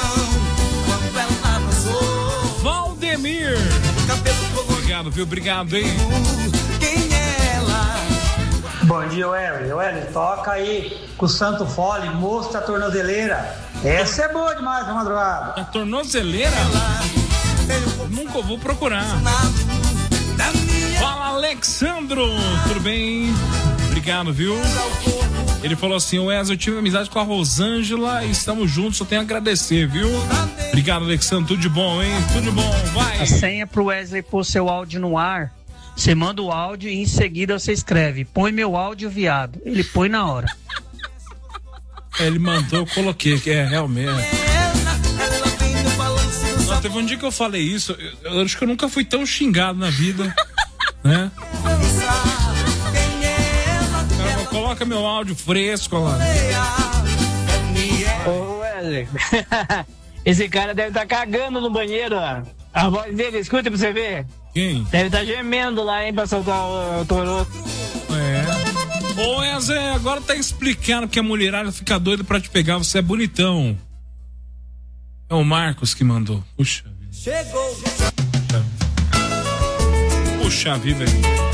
Valdemir. Obrigado, viu? Obrigado, hein? Bom dia, Wesley, toca aí com o Santo Fole, Moço da Tornozeleira. Essa é boa demais na madrugada. A tornozeleira? Nunca vou procurar. Fala, Alexandro. Tudo bem? Obrigado, viu? Ele falou assim, Wesley, eu tive amizade com a Rosângela e estamos juntos, só tenho a agradecer, viu? Obrigado, Alexandro, tudo de bom, hein? Tudo de bom, vai! A senha pro Wesley pôr seu áudio no ar, você manda o áudio e em seguida você escreve, põe meu áudio, viado. Ele põe na hora. Ele mandou, eu coloquei, que é realmente. Não, teve um dia que eu falei isso, eu acho que eu nunca fui tão xingado na vida, né? Coloca meu áudio fresco lá. Ô, Wesley, esse cara deve estar cagando no banheiro, ó. A voz dele, escuta pra você ver. Quem? Deve estar gemendo lá, hein, pra soltar o toroto. É. Ô, Wesley, agora tá explicando que a mulherada fica doida pra te pegar, você é bonitão. É o Marcos que mandou. Puxa vida. Chegou. Puxa vida, velho.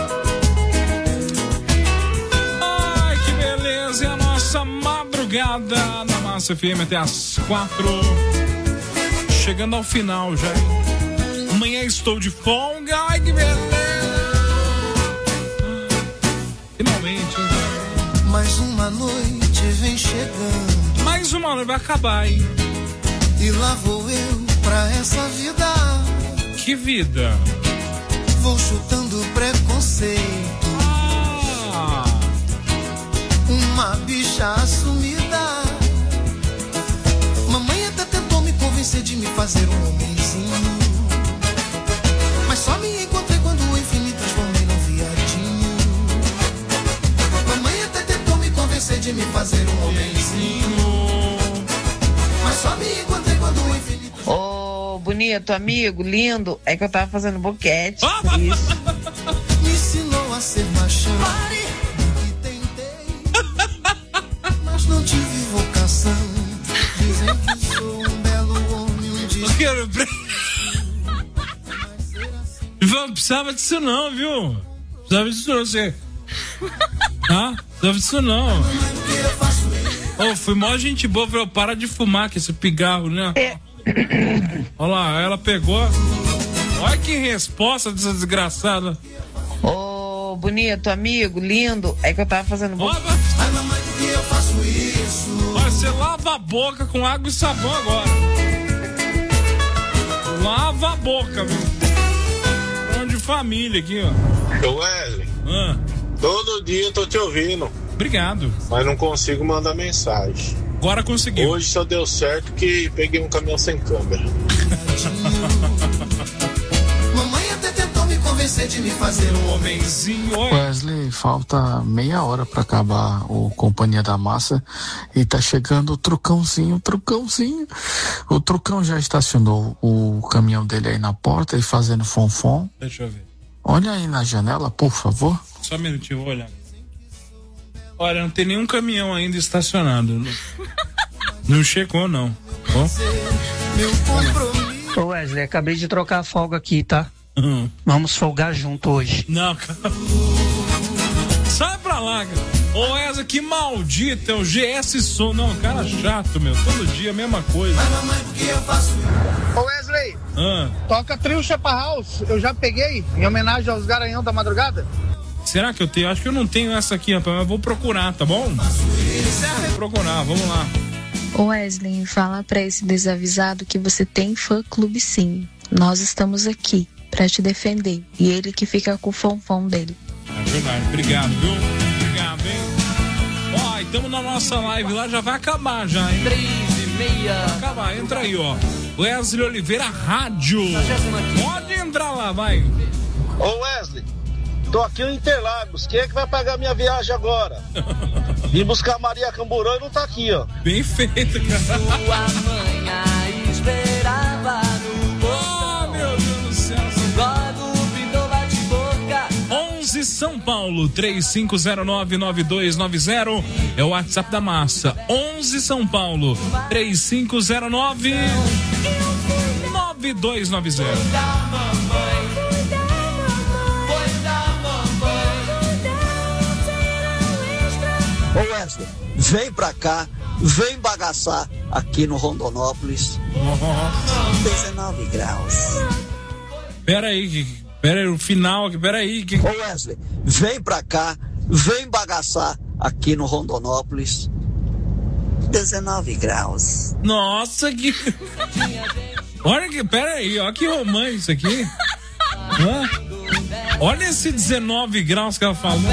É a nossa madrugada na Massa FM até as 4. Chegando ao final já. Amanhã estou de folga. Ai, que beleza. Finalmente. Mais uma noite vem chegando. Mais uma noite vai acabar, hein? E lá vou eu pra essa vida. Que vida? Vou chutando preconceito. Uma bicha assumida. Mamãe até tentou me convencer de me fazer um homenzinho, mas só me encontrei quando enfim me transformei num viadinho. Mamãe até tentou me convencer de me fazer um homenzinho, mas só me encontrei quando enfim me transformei. Ô, bonito, amigo, lindo. É que eu tava fazendo boquete, por isso. Me ensinou a ser machão. Não precisava disso não, viu? Precisava disso não, você. Tá? Precisava disso não. Fui mó gente boa, falei, para de fumar com esse pigarro, né? Olha lá, ela pegou. Olha que resposta dessa desgraçada. Ô, bonito, amigo, lindo. É que eu tava fazendo boca. Olha, você lava a boca com água e sabão agora. Lava a boca, viu? De família aqui, ó. Ô Wesley, todo dia eu tô te ouvindo. Obrigado. Mas não consigo mandar mensagem. Agora conseguiu. Hoje só deu certo que peguei um caminhão sem câmera. Mamãe até tentou me convencer de me fazer um homenzinho. Wesley, falta meia hora pra acabar o Companhia da Massa e tá chegando o Trucãozinho. O Trucão já estacionou o caminhão dele aí na porta e fazendo fonfon. Deixa eu ver. Olha aí na janela, por favor. Só um minutinho, vou olhar. Olha, não tem nenhum caminhão ainda estacionado. Não chegou, não. Ô Wesley, acabei de trocar a folga aqui, tá? Vamos folgar junto hoje. Não, cara. Sai pra lá, cara. Ô Wesley, que maldito é o GS Som. Não, cara chato, meu. Todo dia a mesma coisa. Ô Wesley, toca Trio Chapa House. Eu já peguei em homenagem aos Garanhão da Madrugada. Será que eu tenho? Acho que eu não tenho essa aqui, rapaz, mas vou procurar, tá bom? Vou procurar, vamos lá. Ô Wesley, fala pra esse desavisado que você tem fã-clube sim. Nós estamos aqui pra te defender. E ele que fica com o fonfon dele. É verdade, obrigado, viu? Obrigado, hein? Ó, estamos na nossa live lá, já vai acabar já, hein? 3h30. Vai acabar, entra aí, ó. Wesley Oliveira Rádio. Pode entrar lá, vai. Ô Wesley, tô aqui no Interlagos. Quem é que vai pagar minha viagem agora? Vim buscar a Maria Camburão e não tá aqui, ó. Bem feito, cara. Sua mãe a esperava no portão. Oh, meu Deus do céu. Logo pintou bate-boca. 11 São Paulo, 3509-9290 é o WhatsApp da Massa. 11 São Paulo, 3509-9290. Ô Wesley, vem pra cá, vem bagaçar aqui no Rondonópolis. 19 graus. Pera aí, o final aqui, pera aí. Ô Wesley, vem pra cá, vem bagaçar aqui no Rondonópolis. 19 graus. Nossa, que... Olha que, pera aí, olha que romance isso aqui. Olha esse 19 graus que ela falou.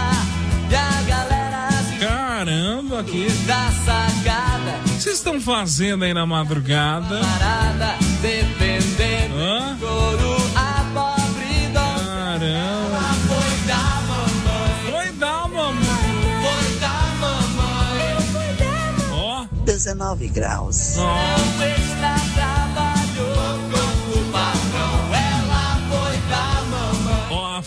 Caramba, aqui. O que vocês estão fazendo aí na madrugada? Caramba. Foi da mamãe. Ó. 19 graus. Ó, a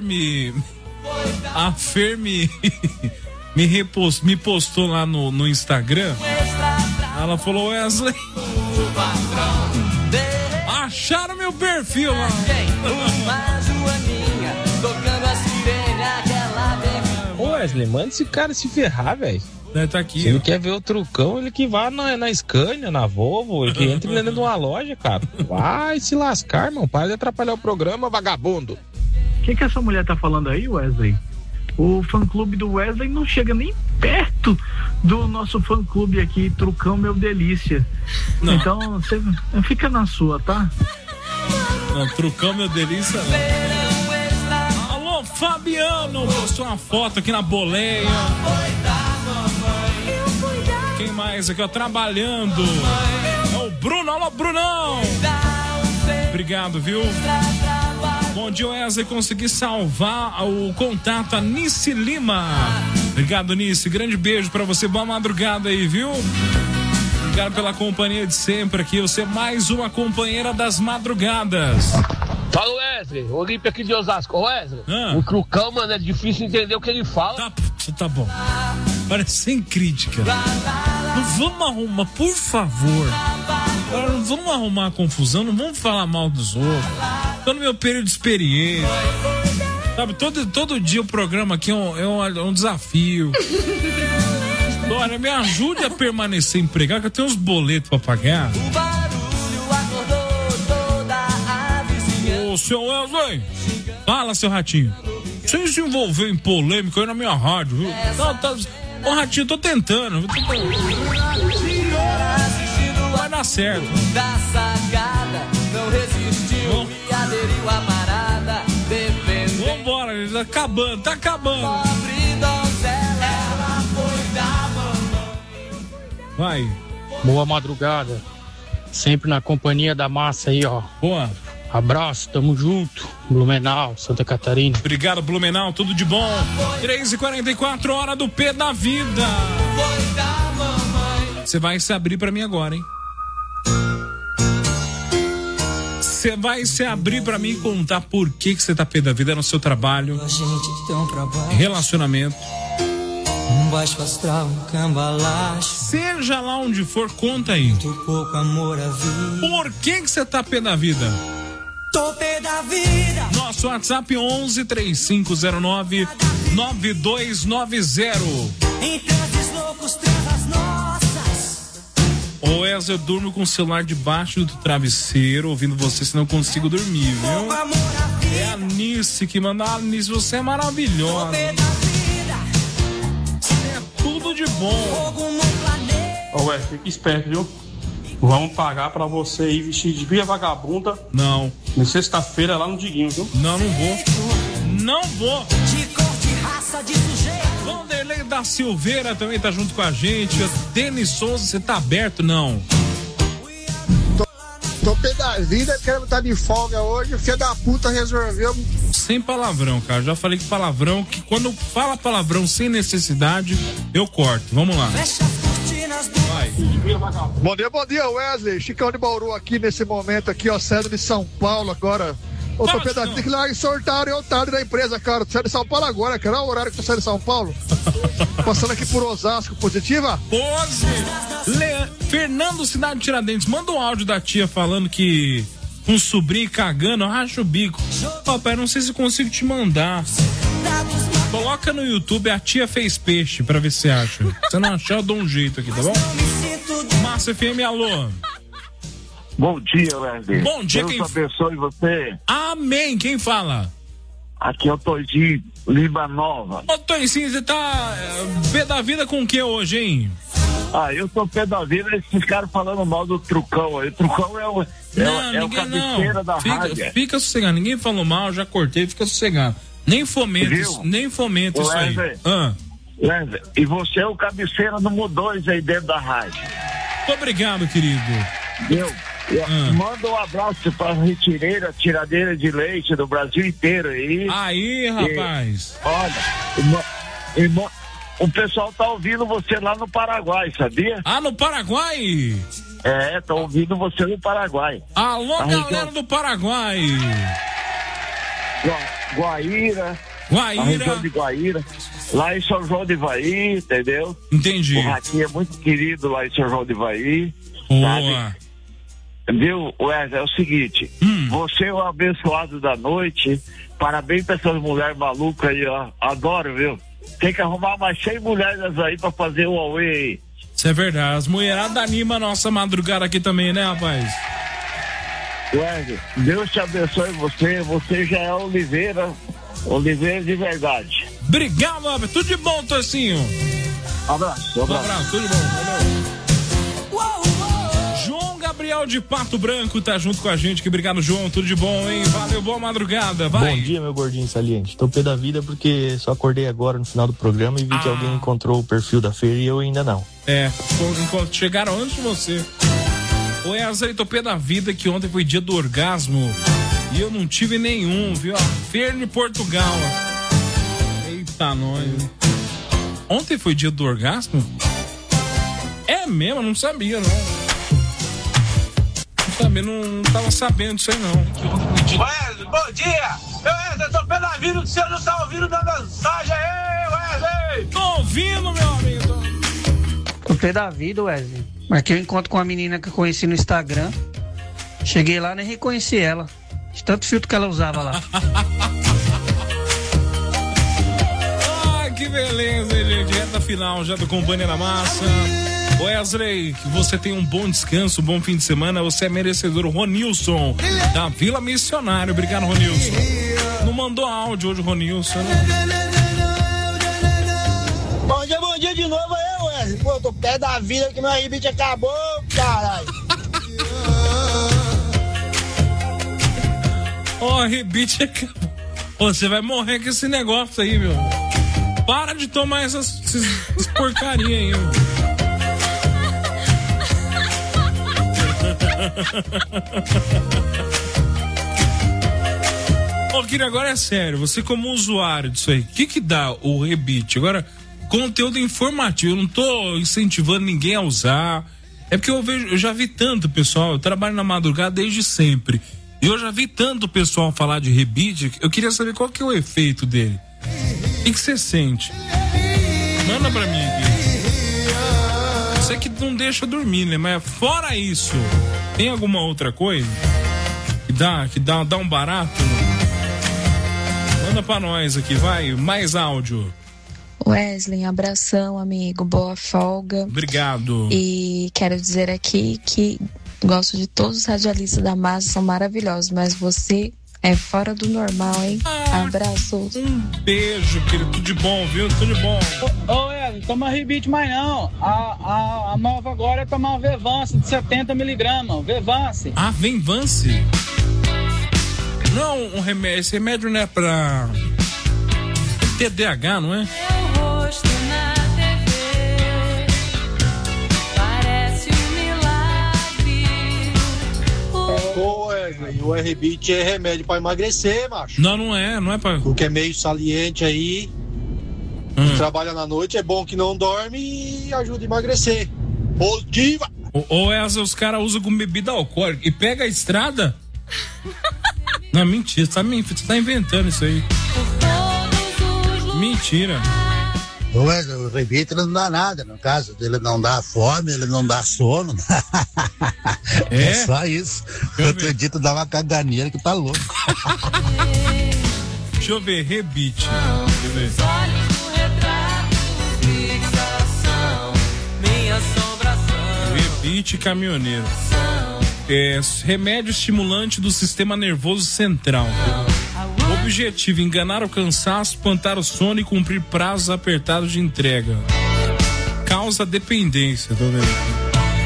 Fermi me postou lá no Instagram. Ela falou, Wesley, acharam meu perfil lá. Ô Wesley, manda esse cara se ferrar, velho. Tá aqui, se ele quer ver o Trucão, ele que vá na Scania, na Volvo, ele que entre dentro de uma loja, cara. Vai se lascar, irmão. Para de atrapalhar o programa, vagabundo. O que essa mulher tá falando aí, Wesley? O fã-clube do Wesley não chega nem perto do nosso fã-clube aqui, Trucão Meu Delícia. Não. Então, você fica na sua, tá? Não, Trucão Meu Delícia não. Alô, Fabiano, postou uma foto aqui na boleia. Quem mais aqui, ó, trabalhando? É o Bruno, alô, Brunão. Obrigado, viu? Bom dia, Wesley, consegui salvar o contato a Nice Lima. Obrigado, Nice, grande beijo pra você, boa madrugada aí, viu? Obrigado pela companhia de sempre aqui, você é mais uma companheira das madrugadas. Fala, Wesley, Olímpia aqui de Osasco. Wesley, o Trucão, mano, é difícil entender o que ele fala. Tá bom, parece sem crítica. Não vamos arrumar, por favor. vamos arrumar confusão, não vamos falar mal dos outros. Tô no meu período de experiência. Sabe, todo dia o programa aqui é um desafio. Olha, me ajude a permanecer empregado, que eu tenho uns boletos pra pagar. Ô, seu Wesley, fala, seu Ratinho. Você se envolveu em polêmica aí na minha rádio, viu? Ô, Ratinho, tô tentando. Vai dar certo. Da sacada, não resistiu e aderiu à parada. Vambora, ele tá acabando. Pobre donzela, ela foi da mamãe. Vai. Boa madrugada. Sempre na companhia da massa aí, ó. Boa. Abraço, tamo junto. Blumenau, Santa Catarina. Obrigado, Blumenau, tudo de bom. 3h44, hora do P da vida. Você vai se abrir pra mim agora, hein? Você vai se abrir pra mim e contar por que você tá pé da vida no seu trabalho, relacionamento. Baixo astral, cambalacho. Seja lá onde for, conta aí. Pouco amor à vida. Por que você tá pé da vida? Tô pé da vida. Nosso WhatsApp 11 3509 9290. Em transes loucos, transas nossas. Ô, Wesley, eu durmo com o celular debaixo do travesseiro, ouvindo você, senão eu consigo dormir, viu? É a Nice que manda. Ah, Nice, você é maravilhosa. Tô pé da vida. É tudo de bom. Ô, Wesley, fique esperto, viu? Vamos pagar pra você ir vestido de via vagabunda. Não. Na sexta-feira lá no Diguinho, viu? Não vou. Não vou. De cor, de raça, de sujeito. Vanderlei da Silveira também tá junto com a gente. Denis Souza, você tá aberto? Não. Tô pé da vida, quero estar de folga hoje. O filho da puta resolveu. Sem palavrão, cara. Já falei que palavrão, que quando fala palavrão sem necessidade, eu corto. Vamos lá. Vai. Bom dia, Wesley. Chicão de Bauru aqui nesse momento aqui, ó, saindo de São Paulo agora. Ô, tô pé da vida, tem que ir lá e sortar o tarde da empresa, cara. Tu sai de São Paulo agora, cara. Olha o horário que tu sai de São Paulo. Passando aqui por Osasco, positiva? Pose. Fernando Cidade de Tiradentes, manda um áudio da tia falando que um sobrinho cagando, racha o bico. Papai, não sei se consigo te mandar. Coloca no YouTube, a tia fez peixe, pra ver se você acha. Se não achar, eu dou um jeito aqui, tá bom? Márcia FM, alô. Bom dia, Wesley. Bom dia, Deus abençoe você. Amém, quem fala? Aqui é o Toizinho, Lima Nova. Ô, Toizinho, você tá pé da vida com o que hoje, hein? Ah, eu tô pé da vida, esses caras falando mal do Trucão aí. O Trucão é o cabeceira da rádio. Fica sossegado, ninguém falou mal, já cortei, fica sossegado. Nem fomenta isso aí. Wesley, e você é o cabeceira número 2 aí dentro da rádio. Muito obrigado, querido. Manda um abraço pra retireira, tiradeira de leite do Brasil inteiro aí. Aí, rapaz. Olha, o pessoal tá ouvindo você lá no Paraguai, sabia? Ah, no Paraguai? É, tá ouvindo você no Paraguai. Alô, galera do Paraguai. Guaíra. A região de Guaíra. Lá em São João de Ivaí, entendeu? Entendi. O Ratinho é muito querido lá em São João de Ivaí. Boa. Viu, Wesley, é o seguinte, você é o abençoado da noite, parabéns pra essas mulheres malucas aí, ó, adoro, viu? Tem que arrumar mais 100 mulheres aí pra fazer o Huawei aí. Isso é verdade, as mulheradas animam a nossa madrugada aqui também, né, rapaz? Wesley, Deus te abençoe você já é Oliveira de verdade. Obrigado, Abel. Tudo de bom, Torcinho. Abraço, tudo de bom. Valeu. João Gabriel de Pato Branco tá junto com a gente. Que obrigado, João. Tudo de bom, hein? Valeu, boa madrugada. Vai. Bom dia, meu gordinho saliente. Tô pé da vida porque só acordei agora no final do programa e vi que alguém encontrou o perfil da feira e eu ainda não. Chegaram antes de você. Ô, Wesley, tô pé da vida que ontem foi dia do orgasmo e eu não tive nenhum, viu? A feira de Portugal. Eita, nós. Ontem foi dia do orgasmo? É mesmo, eu não sabia, não. Não tava sabendo disso aí, não. Wesley, bom dia! Wesley, tô pé da vida que o senhor não tá ouvindo da mensagem aí, Wesley! Tô ouvindo, meu amigo. Tô pé da vida, Wesley. Mas que eu encontro com uma menina que eu conheci no Instagram. Cheguei lá, nem reconheci ela. De tanto filtro que ela usava lá. Que beleza, gente. Reta final já do Companhia da Massa. Wesley, que você tenha um bom descanso, um bom fim de semana. Você é merecedor. Ronilson, da Vila Missionário. Obrigado, Ronilson. Não mandou áudio hoje, Ronilson, né? Bom dia de novo aí, Wesley. Pô, tô pé da vida que meu rebite acabou, caralho. Ó, rebite acabou. Você vai morrer com esse negócio aí, meu. Para de tomar essas porcaria aí, meu. Ô, Kira, agora é sério. Você como usuário disso aí, o que dá o rebite? Agora, conteúdo informativo. Eu não tô incentivando ninguém a usar. É porque eu já vi tanto, pessoal. Eu trabalho na madrugada desde sempre. E eu já vi tanto pessoal falar de rebite. Eu queria saber qual que é o efeito dele. O que você sente? Manda pra mim aqui. Isso que não deixa dormir, né? Mas fora isso, tem alguma outra coisa que dá um barato? Manda pra nós aqui, vai. Mais áudio. Wesley, abração, amigo. Boa folga. Obrigado. E quero dizer aqui que gosto de todos os radialistas da massa, são maravilhosos, mas você é fora do normal, hein? Abraços. Um beijo, querido. Tudo de bom, viu? Tudo de bom. Ô, Wesley, toma rebite mais não. A nova agora é tomar um Vevance de 70mg. Vevance. Ah, Vevance? Não, um remédio. Esse remédio não é pra TDAH, não é? O rebite é remédio pra emagrecer, macho. Não é pra... Porque é meio saliente aí. Trabalha na noite, é bom que não dorme e ajuda a emagrecer. Positiva! Ou os caras usam com bebida alcoólica e pega a estrada? Não, mentira, você tá inventando isso aí. Mentira. O rebite não dá nada, no caso, ele não dá fome, ele não dá sono. É só isso. Eu acredito dar uma caganeira que tá louco. Deixa eu ver, rebite. Rebite caminhoneiro. Remédio estimulante do sistema nervoso central. Objetivo: enganar o cansaço, espantar o sono e cumprir prazos apertados de entrega. Causa dependência, tô vendo.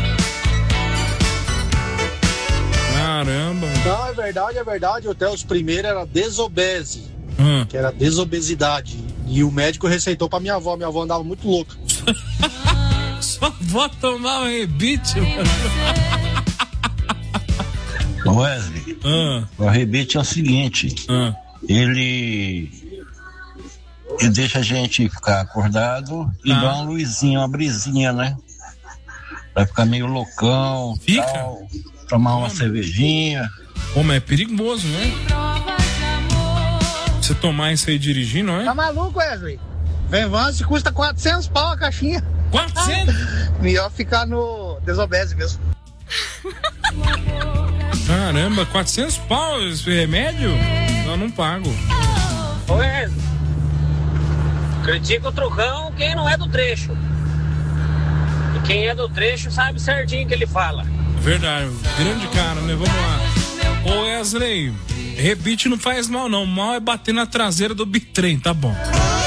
Caramba. Não, é verdade. Até os primeiros era desobese, que era desobesidade. E o médico receitou pra minha avó. Minha avó andava muito louca. Só vou tomar um rebite, mano. Wesley, o rebite é o seguinte, ele deixa a gente ficar acordado e dá uma luzinha, uma brisinha, né? Vai ficar meio loucão, tal, tomar uma cervejinha. Pô, mas é perigoso, né? Você tomar isso aí dirigindo, não é? Tá maluco, Wesley? Vevance custa 400 pau a caixinha. 400? Melhor ficar no desobese mesmo. Caramba, 400 pau esse remédio? Eu não pago. Ô, Wesley, critica o Trucão quem não é do trecho. E quem é do trecho sabe certinho o que ele fala. Verdade, grande cara, né? Vamos lá. Ô, Wesley, rebite não faz mal, não. Mal é bater na traseira do bitrem, tá bom.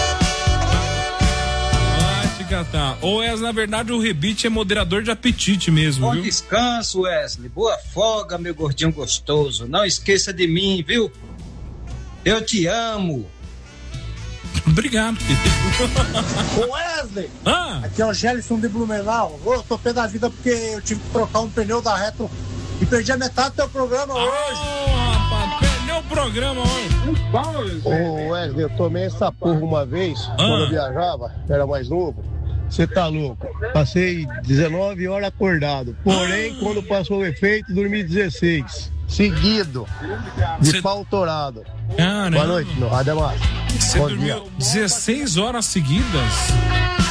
Tá. Ou na verdade o rebite é moderador de apetite mesmo, Bom viu? descanso, Wesley. Boa folga, meu gordinho gostoso. Não esqueça de mim, viu? Eu te amo. Obrigado, querido. Ô, Wesley, aqui é o Gelson de Blumenau. Eu tô pé da vida porque eu tive que trocar um pneu da Retro e perdi a metade do teu programa hoje. Rapaz, perdeu o programa hoje. Ô, Wesley, eu tomei essa porra uma vez, quando eu viajava, era mais novo. Você tá louco? Passei 19 horas acordado. Porém, quando passou o efeito, dormi 16. Seguido. De pau torado. Caramba. Boa noite, meu Rademar. Você dormiu 16 horas seguidas?